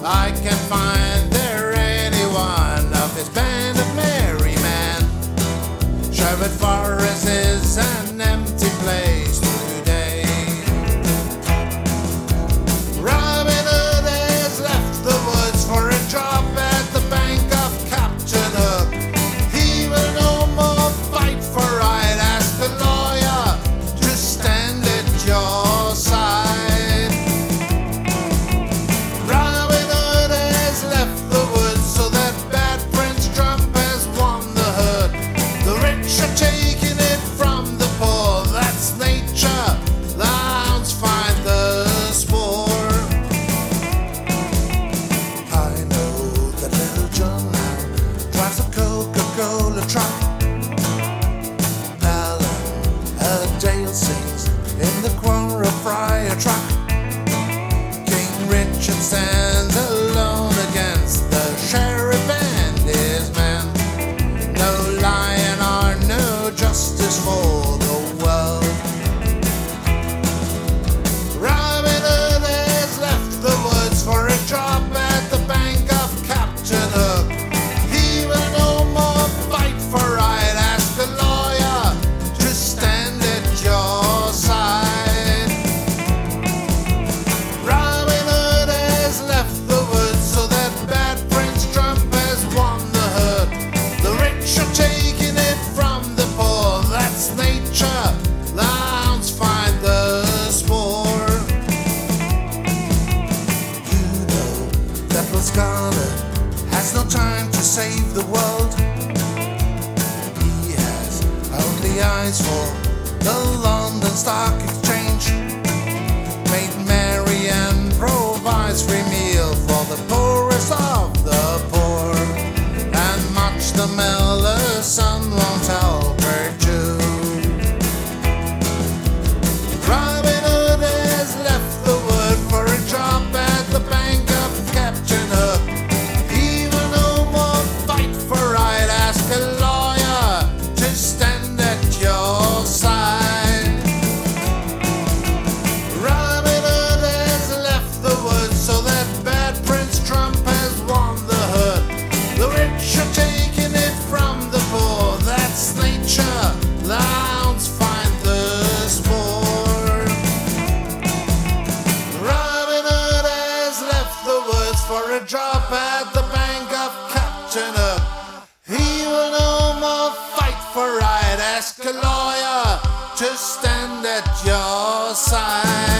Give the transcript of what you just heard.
I can't find there any one of his band of merry men. Sherwood Forest is an empty place today. Robin Hood has left the woods for a job at the bank of Captain Hook. He will no more fight for right. Ask the lawyer to stand at your side. Robin Hood has left the woods so that bad Prince Trump has won the hood. The rich are taking it from the poor. That's nature. The hounds find the spoor. I know that little John now drives a Coca-Cola truck. Alan Dale sings in the Quarrel Friar truck. King Richard stands alone against the sheriff and his men. No lion or no justice for the world. Robin Hood has left the woods for a job at the bank of Captain Hook. He will no more fight for right. Ask the lawyer to stand at your side. Robin Hood has left the woods so that bad Prince Trump has won the hood. The rich are taking it from the poor. That's nature. The hounds find the spoor. You know that Will Scarlet has no time to save the world. He has only eyes for the London Stock Exchange. Made merry and provides free meal for the poorest of the poor. And much the miller's son won't help her too. Robin Hood has left the wood for a job at the bank of Captain Hook. He will no more fight for right. Ask a lawyer to stand at your side. Robin Hood has left the woods so that bad Prince Trump has won the hood. The rich are taking it from the poor. That's nature. The hounds find the spoor. Robin Hood has left the woods for a job at the bank of Captain Hook. He will no more fight for right. Ask a lawyer to stand at your side.